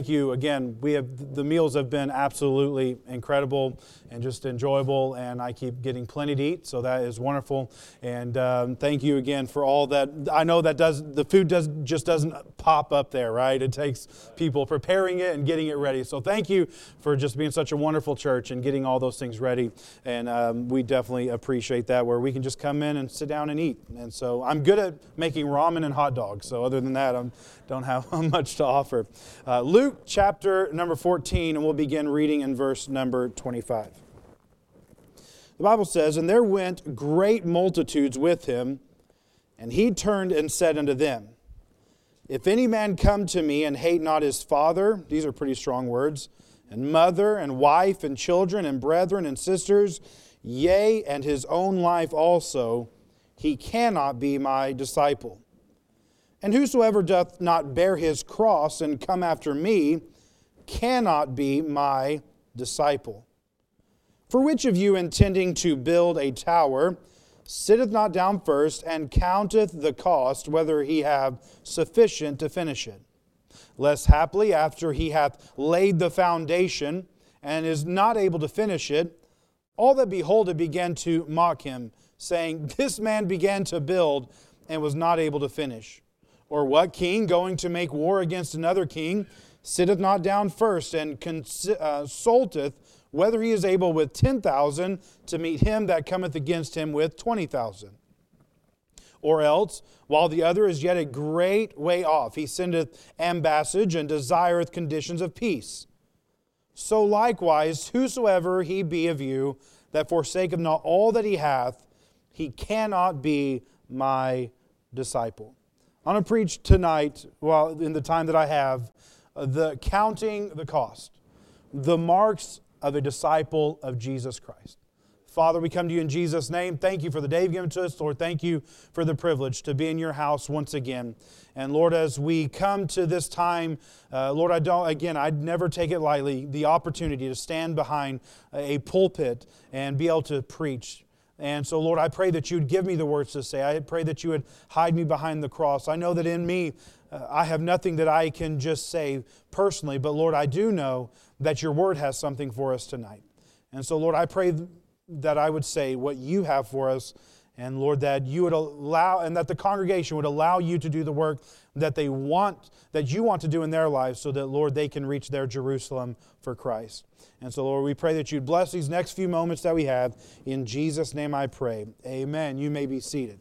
Thank you again. The meals have been absolutely incredible and just enjoyable, and I keep getting plenty to eat, so that is wonderful. And thank you again for all that. I know that the food just doesn't pop up there, right? It takes people preparing it and getting it ready. So thank you for just being such a wonderful church and getting all those things ready. And we definitely appreciate that, where we can just come in and sit down and eat. And so I'm good at making ramen and hot dogs. So other than that, I don't have much to offer. Luke chapter number 14, and we'll begin reading in verse number 25. The Bible says, "And there went great multitudes with him, and he turned and said unto them, If any man come to me and hate not his father," these are pretty strong words, "and mother, and wife, and children, and brethren, and sisters, yea, and his own life also, he cannot be my disciple. And whosoever doth not bear his cross and come after me cannot be my disciple. For which of you, intending to build a tower, sitteth not down first and counteth the cost, whether he have sufficient to finish it? Lest haply, after he hath laid the foundation and is not able to finish it, all that behold it begin to mock him, saying, This man began to build and was not able to finish. Or what king, going to make war against another king, sitteth not down first and consulteth whether he is able with 10,000 to meet him that cometh against him with 20,000? Or else, while the other is yet a great way off, he sendeth ambassage and desireth conditions of peace. So likewise, whosoever he be of you that forsaketh not all that he hath, he cannot be my disciple." I'm going to preach tonight, in the time that I have, counting the cost, the marks of a disciple of Jesus Christ. Father, we come to you in Jesus' name. Thank you for the day you've given to us. Lord, thank you for the privilege to be in your house once again. And Lord, as we come to this time, Lord, I'd never take it lightly, the opportunity to stand behind a pulpit and be able to preach. And so, Lord, I pray that you would give me the words to say. I pray that you would hide me behind the cross. I know that in me, I have nothing that I can just say personally, but Lord, I do know that your word has something for us tonight. And so, Lord, I pray that I would say what you have for us, and Lord, that you would allow, and that the congregation would allow you to do the work that you want to do in their lives, so that, Lord, they can reach their Jerusalem for Christ. And so, Lord, we pray that you'd bless these next few moments that we have. In Jesus' name I pray. Amen. You may be seated.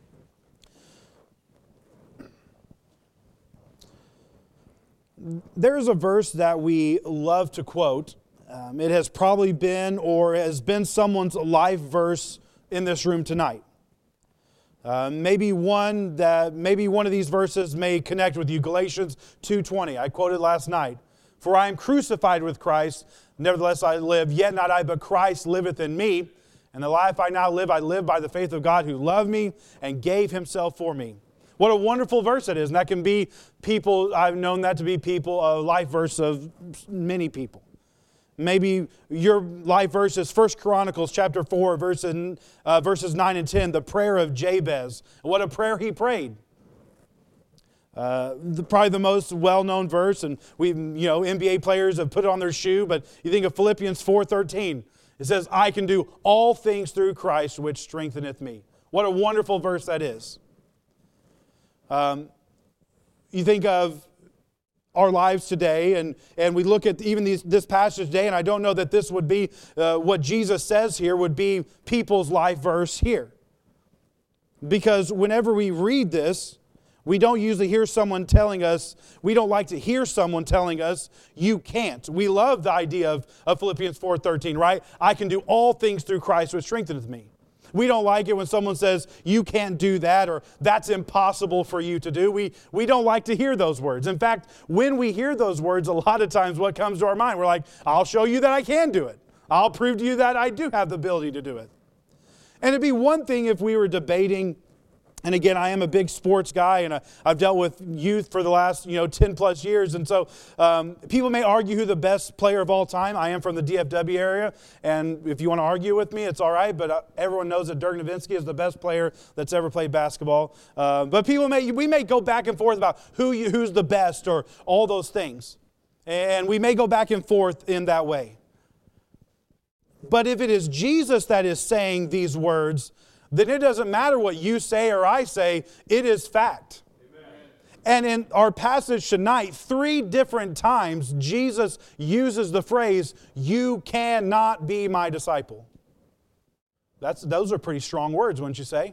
There's a verse that we love to quote. It has probably been or has been someone's life verse in this room tonight. Maybe one of these verses may connect with you. Galatians 2:20. I quoted last night. "For I am crucified with Christ, nevertheless I live, yet not I, but Christ liveth in me. And the life I now live, I live by the faith of God who loved me and gave himself for me." What a wonderful verse it is. And that can be people, I've known that to be a life verse of many people. Maybe your life verse is 1 Chronicles chapter 4, verses 9 and 10, the prayer of Jabez. What a prayer he prayed. Probably the most well-known verse, and NBA players have put it on their shoe, but you think of Philippians 4:13. It says, "I can do all things through Christ, which strengtheneth me." What a wonderful verse that is. You think of our lives today, and we look at even this passage today, and I don't know that this would be what Jesus says here would be people's life verse here. Because whenever we read this, we don't usually hear someone telling us, we don't like to hear someone telling us, you can't. We love the idea of Philippians 4:13, right? "I can do all things through Christ which strengtheneth me." We don't like it when someone says, you can't do that, or that's impossible for you to do. We don't like to hear those words. In fact, when we hear those words, a lot of times what comes to our mind, we're like, I'll show you that I can do it. I'll prove to you that I do have the ability to do it. And it'd be one thing if we were debating. And again, I am a big sports guy, and I've dealt with youth for the last 10 plus years. And so people may argue who the best player of all time. I am from the DFW area, and if you want to argue with me, it's all right. But everyone knows that Dirk Nowitzki is the best player that's ever played basketball. But we may go back and forth about who's the best or all those things. And we may go back and forth in that way. But if it is Jesus that is saying these words, then it doesn't matter what you say or I say, it is fact. Amen. And in our passage tonight, 3 different times, Jesus uses the phrase, "You cannot be my disciple." Those are pretty strong words, wouldn't you say?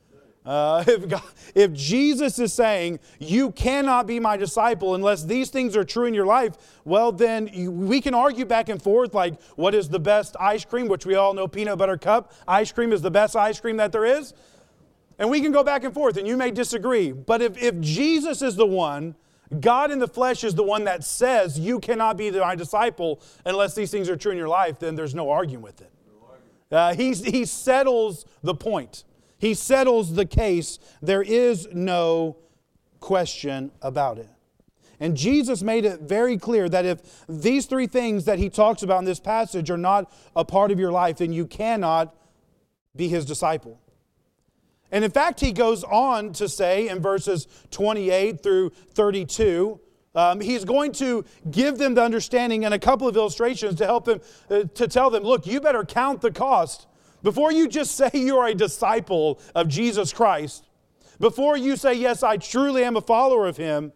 If Jesus is saying, "You cannot be my disciple unless these things are true in your life," well, then we can argue back and forth like, what is the best ice cream, which we all know peanut butter cup ice cream is the best ice cream that there is. And we can go back and forth, and you may disagree. But if Jesus is the one, God in the flesh is the one that says, "You cannot be my disciple unless these things are true in your life," then there's no arguing with it. He settles the point. He settles the case. There is no question about it. And Jesus made it very clear that if these 3 things that he talks about in this passage are not a part of your life, then you cannot be his disciple. And in fact, he goes on to say in verses 28 through 32, he's going to give them the understanding and a couple of illustrations to help them, to tell them, look, you better count the cost. Before you just say you are a disciple of Jesus Christ, before you say, yes, I truly am a follower of him,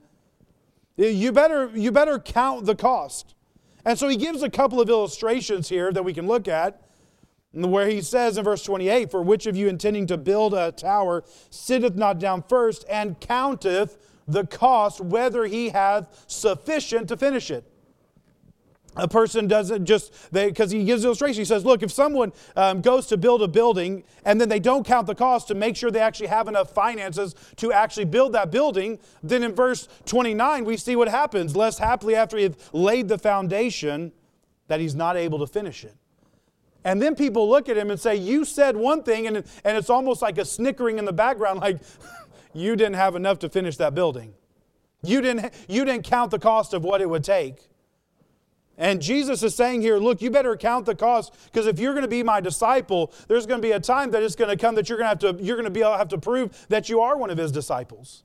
you better count the cost. And so he gives a couple of illustrations here that we can look at, where he says in verse 28, "For which of you intending to build a tower sitteth not down first and counteth the cost, whether he hath sufficient to finish it?" A person doesn't just, because he gives illustration, he says, look, if someone goes to build a building and then they don't count the cost to make sure they actually have enough finances to actually build that building, then in verse 29 we see what happens. Less happily after he had laid the foundation, that he's not able to finish it. And then people look at him and say, you said one thing, and it's almost like a snickering in the background, like, you didn't have enough to finish that building. You didn't count the cost of what it would take. And Jesus is saying here, look, you better count the cost, because if you're going to be my disciple, there's going to be a time that it's going to come that you're going to have to prove that you are one of his disciples.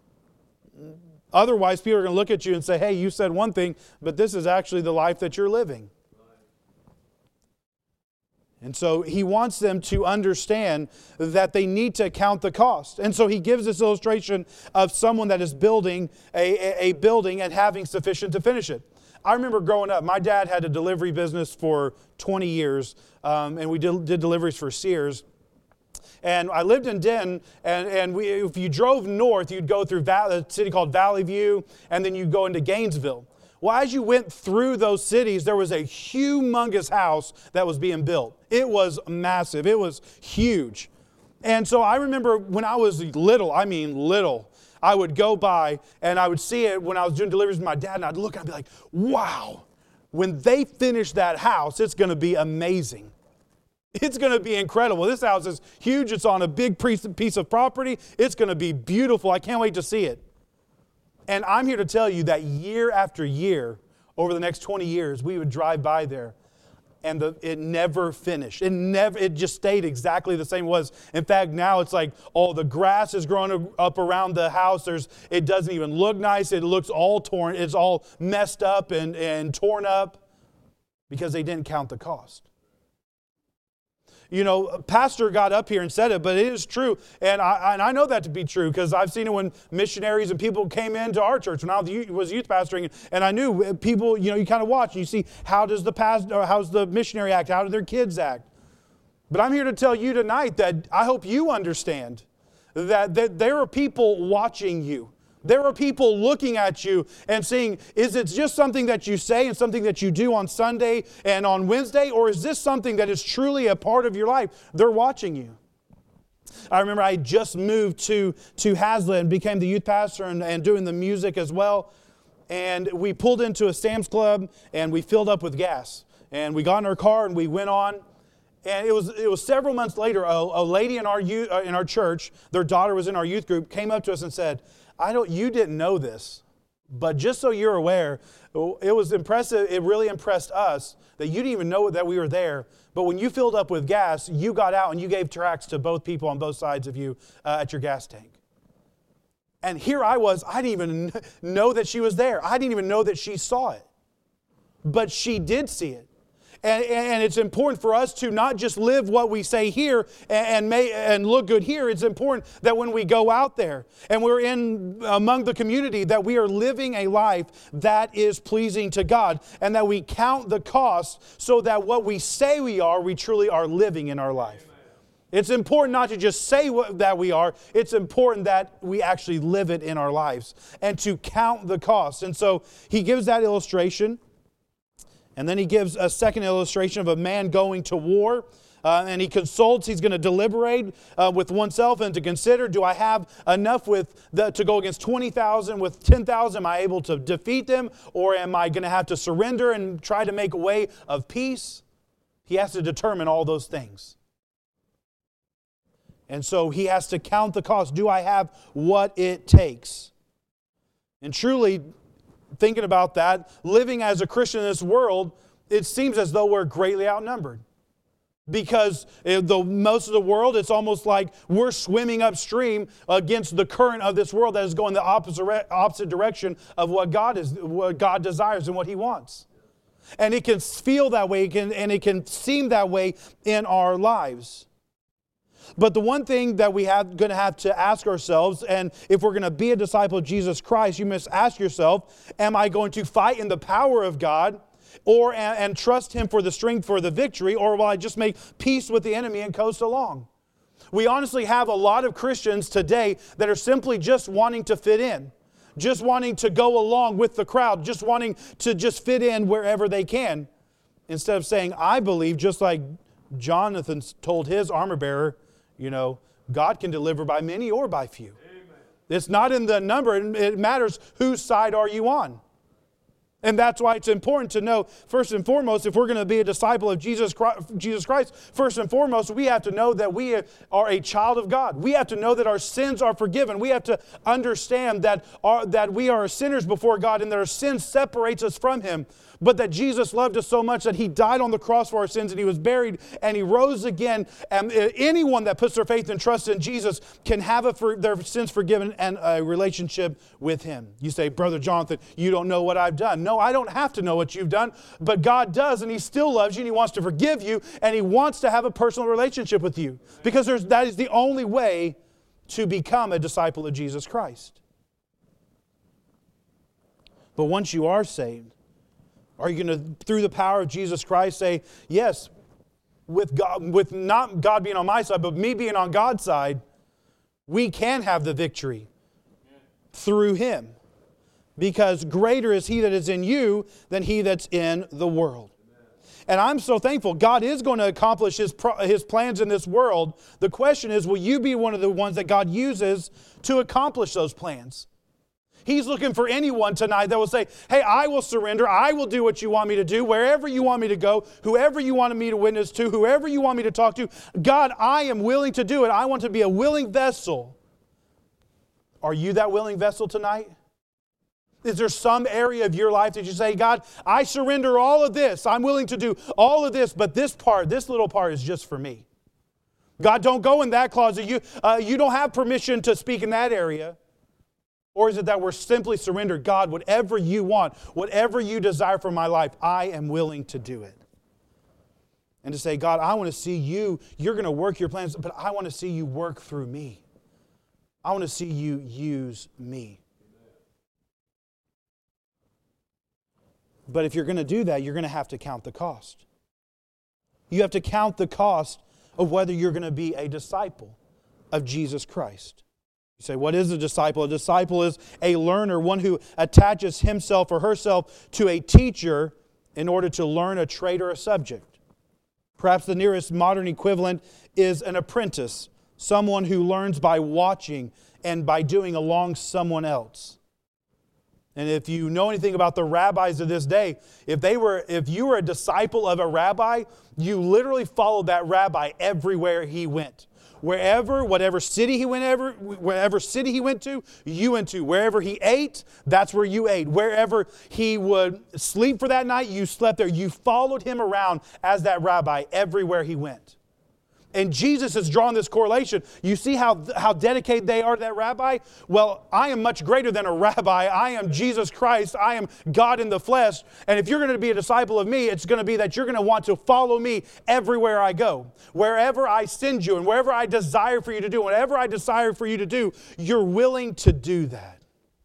Otherwise, people are going to look at you and say, hey, you said one thing, but this is actually the life that you're living. And so he wants them to understand that they need to count the cost. And so he gives this illustration of someone that is building a building and having sufficient to finish it. I remember growing up, my dad had a delivery business for 20 years, and we did deliveries for Sears. And I lived in Denton, and if you drove north, you'd go through a city called Valley View, and then you'd go into Gainesville. Well, as you went through those cities, there was a humongous house that was being built. It was massive. It was huge. And so I remember when I was little, I would go by and I would see it when I was doing deliveries with my dad, and I'd look and I'd be like, wow, when they finish that house, it's going to be amazing. It's going to be incredible. This house is huge. It's on a big piece of property. It's going to be beautiful. I can't wait to see it. And I'm here to tell you that year after year, over the next 20 years, we would drive by there, and it never finished. It just stayed exactly the same it was. In fact, now it's like all the grass is growing up around the house. It doesn't even look nice. It looks all torn. It's all messed up and torn up because they didn't count the cost. You know, pastor got up here and said it, but it is true. And I know that to be true because I've seen it when missionaries and people came into our church when I was youth pastoring. And I knew people, you kind of watch and you see how's the missionary act? How do their kids act? But I'm here to tell you tonight that I hope you understand that there are people watching you. There are people looking at you and seeing, is it just something that you say and something that you do on Sunday and on Wednesday, or is this something that is truly a part of your life? They're watching you. I remember I just moved to Haslet and became the youth pastor and doing the music as well. And we pulled into a Sam's Club and we filled up with gas. And we got in our car and we went on. And it was several months later, a lady in our church, their daughter was in our youth group, came up to us and said, you didn't know this, but just so you're aware, it was impressive. It really impressed us that you didn't even know that we were there. But when you filled up with gas, you got out and you gave tracts to both people on both sides of you at your gas tank. And here I was, I didn't even know that she was there. I didn't even know that she saw it. but she did see it. And it's important for us to not just live what we say here and look good here. It's important that when we go out there and we're in among the community, that we are living a life that is pleasing to God, and that we count the cost so that what we say we truly are living in our life. It's important not to just say that we are. It's important that we actually live it in our lives and to count the cost. And so he gives that illustration. And then he gives a second illustration of a man going to war. And he consults, he's going to deliberate with oneself and to consider, do I have enough to go against 20,000 with 10,000? Am I able to defeat them? Or am I going to have to surrender and try to make a way of peace? He has to determine all those things. And so he has to count the cost. Do I have what it takes? And truly, thinking about that, living as a Christian in this world, it seems as though we're greatly outnumbered. Because most of the world, it's almost like we're swimming upstream against the current of this world that is going the opposite direction of what God desires and what He wants. And it can feel that way, and it can seem that way in our lives. But the one thing that we have going to have to ask ourselves, and if we're going to be a disciple of Jesus Christ, you must ask yourself, am I going to fight in the power of God and trust Him for the strength for the victory, or will I just make peace with the enemy and coast along? We honestly have a lot of Christians today that are simply just wanting to fit in, just wanting to go along with the crowd, just wanting to just fit in wherever they can, instead of saying, I believe, just like Jonathan told his armor bearer, God can deliver by many or by few. Amen. It's not in the number. It matters whose side are you on. And that's why it's important to know, first and foremost, if we're going to be a disciple of Jesus Christ, first and foremost, we have to know that we are a child of God. We have to know that our sins are forgiven. We have to understand that we are sinners before God and that our sin separates us from Him. But that Jesus loved us so much that He died on the cross for our sins, and He was buried and He rose again. And anyone that puts their faith and trust in Jesus can have their sins forgiven and a relationship with Him. You say, Brother Jonathan, you don't know what I've done. No, I don't have to know what you've done, but God does, and He still loves you, and He wants to forgive you, and He wants to have a personal relationship with you, because that is the only way to become a disciple of Jesus Christ. But once you are saved, are you going to, through the power of Jesus Christ, say, yes, with not God being on my side, but me being on God's side, we can have the victory through Him. Because greater is He that is in you than he that's in the world. And I'm so thankful. God is going to accomplish His plans in this world. The question is, will you be one of the ones that God uses to accomplish those plans? He's looking for anyone tonight that will say, hey, I will surrender. I will do what you want me to do, wherever you want me to go, whoever you want me to witness to, whoever you want me to talk to. God, I am willing to do it. I want to be a willing vessel. Are you that willing vessel tonight? Is there some area of your life that you say, God, I surrender all of this. I'm willing to do all of this, but this little part is just for me. God, don't go in that closet. You don't have permission to speak in that area. Or is it that we're simply surrendered? God, whatever you want, whatever you desire for my life, I am willing to do it. And to say, God, I want to see you. You're going to work your plans, but I want to see you work through me. I want to see you use me. But if you're going to do that, you're going to have to count the cost. You have to count the cost of whether you're going to be a disciple of Jesus Christ. You say, what is a disciple? A disciple is a learner, one who attaches himself or herself to a teacher in order to learn a trade or a subject. Perhaps the nearest modern equivalent is an apprentice, someone who learns by watching and by doing along someone else. And if you know anything about the rabbis of this day, if you were a disciple of a rabbi, you literally followed that rabbi everywhere he went. Whatever city he went to, you went to. Wherever he ate, that's where you ate. Wherever he would sleep for that night, you slept there. You followed him around as that rabbi everywhere he went. And Jesus is drawing this correlation. You see how dedicated they are to that rabbi? Well, I am much greater than a rabbi. I am Jesus Christ. I am God in the flesh. And if you're going to be a disciple of me, it's going to be that you're going to want to follow me everywhere I go. Wherever I send you and wherever I desire for you to do, whatever I desire for you to do, you're willing to do that.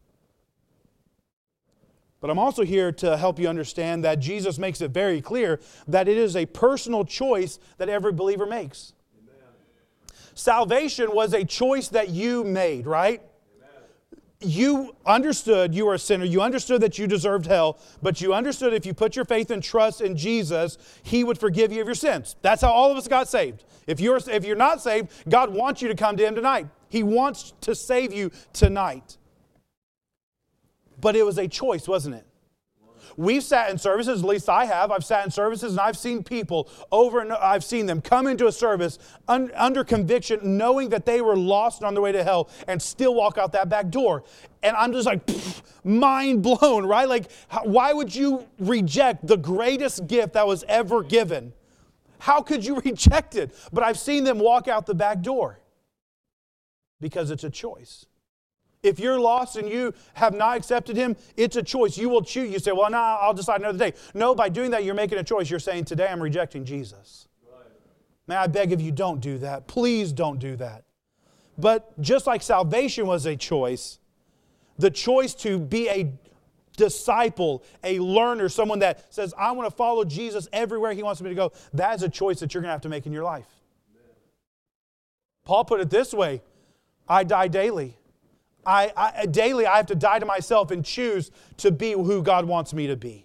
But I'm also here to help you understand that Jesus makes it very clear that it is a personal choice that every believer makes. Amen. Salvation was a choice that you made, right? Amen. You understood you were a sinner. You understood that you deserved hell. But you understood if you put your faith and trust in Jesus, He would forgive you of your sins. That's how all of us got saved. If you're not saved, God wants you to come to Him tonight. He wants to save you tonight. But it was a choice, wasn't it? We've sat in services, at least I have. I've sat in services and I've seen people I've seen them come into a service under conviction, knowing that they were lost and on their way to hell, and still walk out that back door. And I'm just like, mind blown, right? Like, why would you reject the greatest gift that was ever given? How could you reject it? But I've seen them walk out the back door because it's a choice. If you're lost and you have not accepted Him, it's a choice. You will choose. You say, well, no, I'll decide another day. No, by doing that, you're making a choice. You're saying, today I'm rejecting Jesus. Right. Man, I beg of you, don't do that. Please don't do that. But just like salvation was a choice, the choice to be a disciple, a learner, someone that says, I want to follow Jesus everywhere He wants me to go, that is a choice that you're going to have to make in your life. Amen. Paul put it this way, I die daily. Daily I have to die to myself and choose to be who God wants me to be.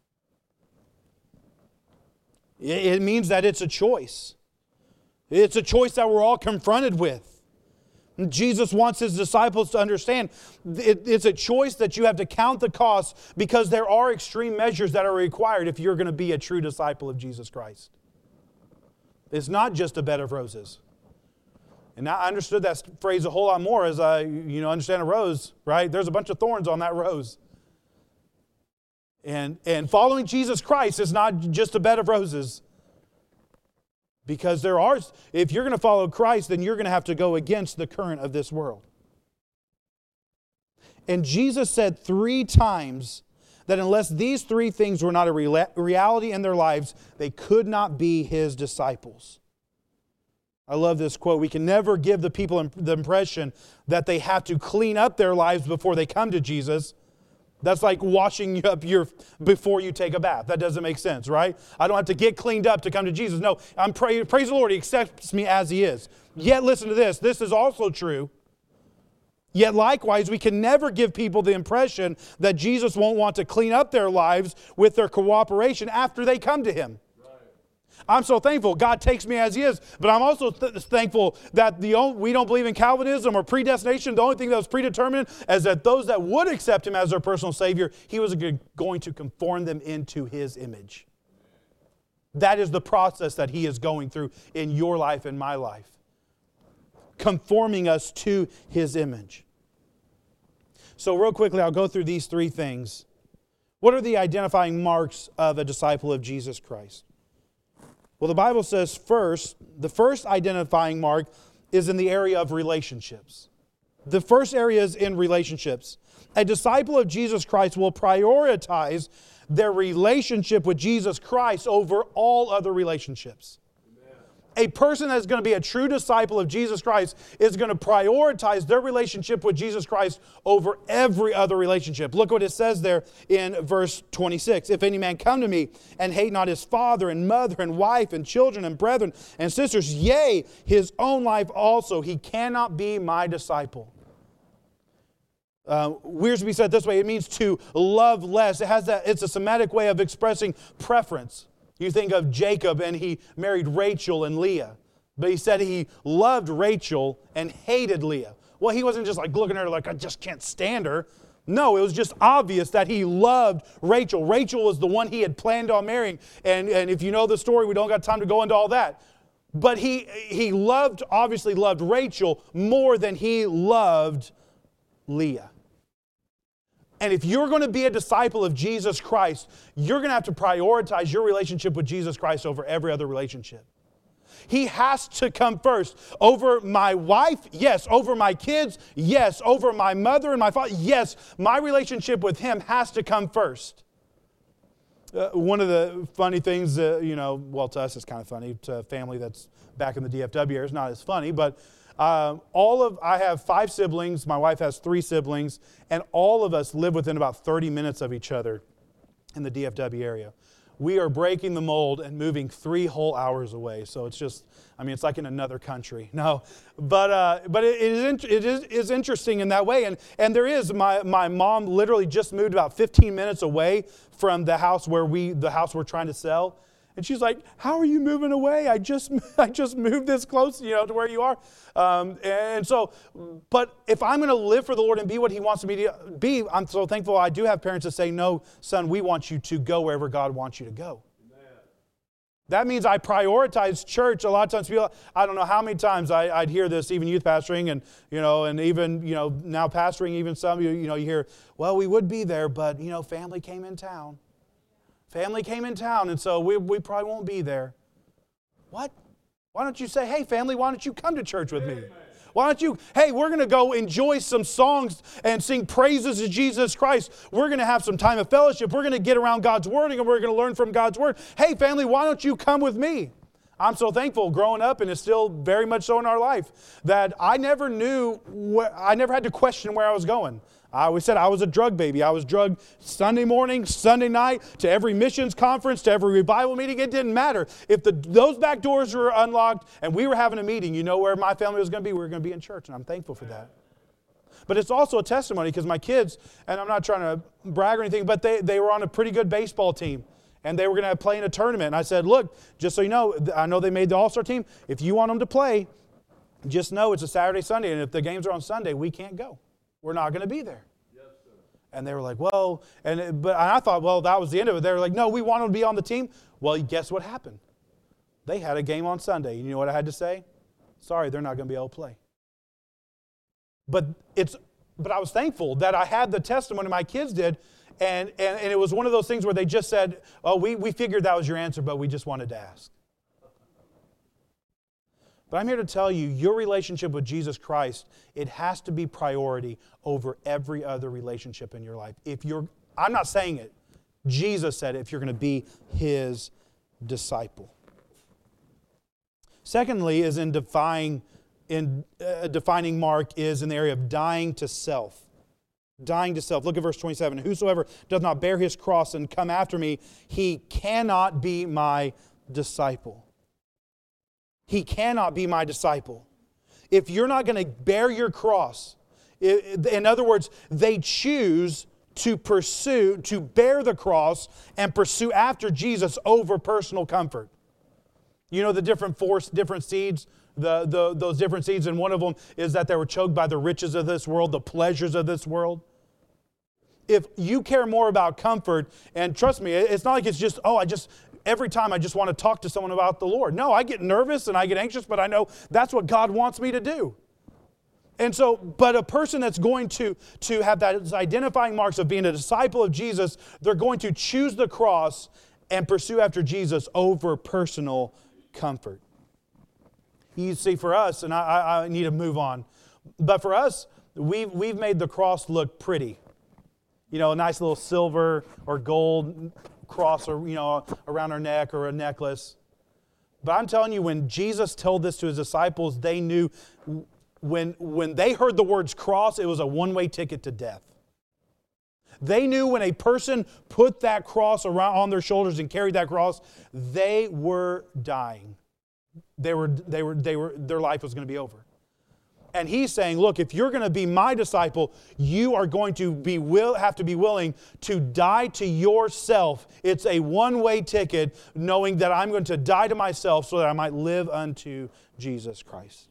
It means that it's a choice. It's a choice that we're all confronted with. And Jesus wants His disciples to understand it's a choice that you have to count the cost, because there are extreme measures that are required if you're going to be a true disciple of Jesus Christ. It's not just a bed of roses. And I understood that phrase a whole lot more as I, understand a rose, right? There's a bunch of thorns on that rose. And following Jesus Christ is not just a bed of roses. Because if you're going to follow Christ, then you're going to have to go against the current of this world. And Jesus said 3 times that unless these 3 things were not a reality in their lives, they could not be His disciples. I love this quote. We can never give the people the impression that they have to clean up their lives before they come to Jesus. That's like washing up before you take a bath. That doesn't make sense, right? I don't have to get cleaned up to come to Jesus. No, praise the Lord, He accepts me as He is. Yet listen to this. This is also true. Yet likewise, we can never give people the impression that Jesus won't want to clean up their lives with their cooperation after they come to Him. I'm so thankful God takes me as He is, but I'm also thankful that we don't believe in Calvinism or predestination. The only thing that was predetermined is that those that would accept Him as their personal Savior, He was going to conform them into His image. That is the process that He is going through in your life and my life, conforming us to His image. So real quickly, I'll go through these 3 things. What are the identifying marks of a disciple of Jesus Christ? Well, the Bible says the first identifying mark is in the area of relationships. The first area is in relationships. A disciple of Jesus Christ will prioritize their relationship with Jesus Christ over all other relationships. A person that's going to be a true disciple of Jesus Christ is going to prioritize their relationship with Jesus Christ over every other relationship. Look what it says there in verse 26. If any man come to me and hate not his father and mother and wife and children and brethren and sisters, yea, his own life also, he cannot be my disciple. Wiersbe said it this way, it means to love less. It's a Semitic way of expressing preference. You think of Jacob and he married Rachel and Leah. But he said he loved Rachel and hated Leah. Well, he wasn't just like looking at her like, I just can't stand her. No, it was just obvious that he loved Rachel. Rachel was the one he had planned on marrying. And if you know the story, we don't got time to go into all that. But he obviously loved Rachel more than he loved Leah. And if you're going to be a disciple of Jesus Christ, you're going to have to prioritize your relationship with Jesus Christ over every other relationship. He has to come first. Over my wife, yes. Over my kids, yes. Over my mother and my father, yes. My relationship with Him has to come first. One of the funny things, well, to us it's kind of funny. To a family that's back in the DFW area, it's not as funny, but I have 5 siblings. My wife has 3 siblings, and all of us live within about 30 minutes of each other in the DFW area. We are breaking the mold and moving 3 whole hours away. So it's just, it's like in another country. No, but it is interesting in that way. And there is, my mom literally just moved about 15 minutes away from the house we're trying to sell. And she's like, how are you moving away? I just moved this close, to where you are. But if I'm going to live for the Lord and be what He wants me to be, I'm so thankful I do have parents that say, no, son, we want you to go wherever God wants you to go. Amen. That means I prioritize church. A lot of times people, I don't know how many times I'd hear this, even youth pastoring and even, now pastoring, even some, you hear, well, we would be there, but, family came in town. Family came in town, and so we probably won't be there. What? Why don't you say, hey, family, why don't you come to church with me? Why don't you, hey, we're going to go enjoy some songs and sing praises to Jesus Christ. We're going to have some time of fellowship. We're going to get around God's Word, and we're going to learn from God's Word. Hey, family, why don't you come with me? I'm so thankful growing up, and it's still very much so in our life, that I never had to question where I was going. I always said I was a drug baby. I was drugged Sunday morning, Sunday night, to every missions conference, to every revival meeting. It didn't matter. If those back doors were unlocked and we were having a meeting, where my family was going to be? We were going to be in church, and I'm thankful for that. But it's also a testimony because my kids, and I'm not trying to brag or anything, but they were on a pretty good baseball team. And they were going to play in a tournament. And I said, look, just so you know, I know they made the All-Star team. If you want them to play, just know it's a Saturday, Sunday. And if the games are on Sunday, we can't go. We're not going to be there. Yes, sir. And they were like, well, but I thought, well, that was the end of it. They were like, no, we want them to be on the team. Well, guess what happened? They had a game on Sunday. You know what I had to say? Sorry, they're not going to be able to play. But I was thankful that I had the testimony my kids did. And it was one of those things where they just said, oh, we figured that was your answer, but we just wanted to ask. But I'm here to tell you, your relationship with Jesus Christ, it has to be priority over every other relationship in your life. I'm not saying it. Jesus said it, if you're going to be His disciple. Secondly, is a defining mark is in the area of dying to self. Dying to self. Look at verse 27. Whosoever does not bear his cross and come after me, he cannot be my disciple. He cannot be my disciple. If you're not going to bear your cross, in other words, they choose to bear the cross and pursue after Jesus over personal comfort. You know the different seeds? Those different seeds, and one of them is that they were choked by the riches of this world, the pleasures of this world. If you care more about comfort, and trust me, it's not like it's just, every time I just want to talk to someone about the Lord. No, I get nervous and I get anxious, but I know that's what God wants me to do. And so, but a person that's going to have those identifying marks of being a disciple of Jesus, they're going to choose the cross and pursue after Jesus over personal comfort. You see, for us, and I need to move on, but for us, we've made the cross look pretty. A nice little silver or gold cross, or around our neck or a necklace. But I'm telling you, when Jesus told this to His disciples, they knew when they heard the words cross, it was a one-way ticket to death. They knew when a person put that cross around on their shoulders and carried that cross, they were dying. Their life was going to be over. And He's saying, look, if you're going to be my disciple, you are going to have to be willing to die to yourself. It's a one-way ticket, knowing that I'm going to die to myself so that I might live unto Jesus Christ.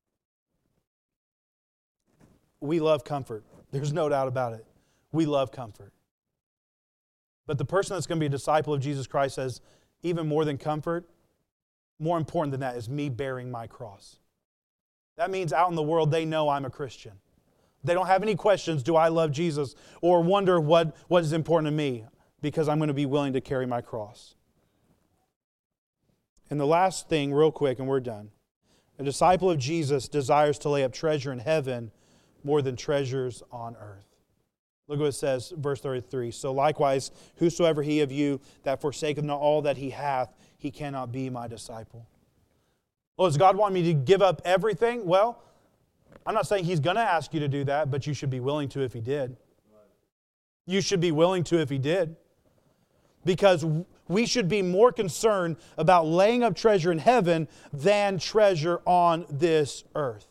We love comfort. There's no doubt about it. We love comfort. But the person that's going to be a disciple of Jesus Christ says, even more than comfort, more important than that is me bearing my cross. That means out in the world, they know I'm a Christian. They don't have any questions, do I love Jesus? Or wonder what is important to me, because I'm going to be willing to carry my cross. And the last thing, real quick, and we're done. A disciple of Jesus desires to lay up treasure in heaven more than treasures on earth. Look what it says, verse 33. So likewise, whosoever he of you that forsaketh not all that he hath, he cannot be my disciple. Well, does God want me to give up everything? Well, I'm not saying He's going to ask you to do that, but you should be willing to if He did. You should be willing to if He did. Because we should be more concerned about laying up treasure in heaven than treasure on this earth.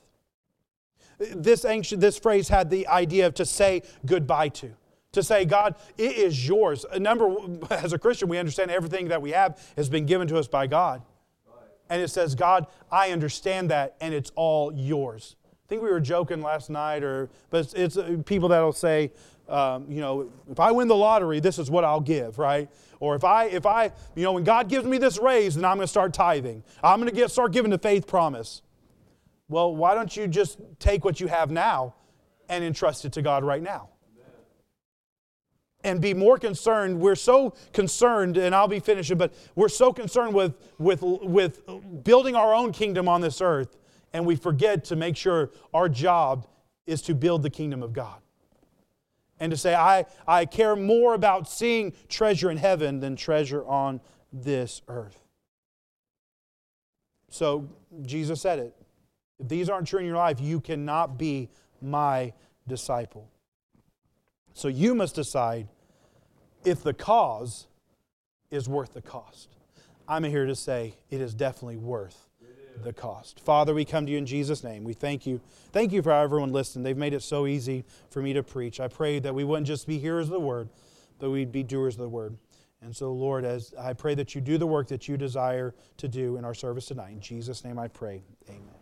This phrase had the idea of to say goodbye to. To say, God, it is yours. As a Christian, we understand everything that we have has been given to us by God. And it says, God, I understand that, and it's all yours. I think we were joking last night, but it's people that'll say, if I win the lottery, this is what I'll give, right? Or if I, when God gives me this raise, then I'm going to start tithing. I'm going to start giving the faith promise. Well, why don't you just take what you have now and entrust it to God right now? And be more concerned. We're so concerned, and I'll be finishing, but we're so concerned with building our own kingdom on this earth, and we forget to make sure our job is to build the kingdom of God. And to say, I care more about seeing treasure in heaven than treasure on this earth. So, Jesus said it. If these aren't true in your life, you cannot be my disciple. So you must decide if the cause is worth the cost. I'm here to say it is definitely worth the cost. Father, we come to you in Jesus' name. We thank you. Thank you for everyone listening. They've made it so easy for me to preach. I pray that we wouldn't just be hearers of the word, but we'd be doers of the word. And so, Lord, as I pray that you do the work that you desire to do in our service tonight. In Jesus' name I pray. Amen.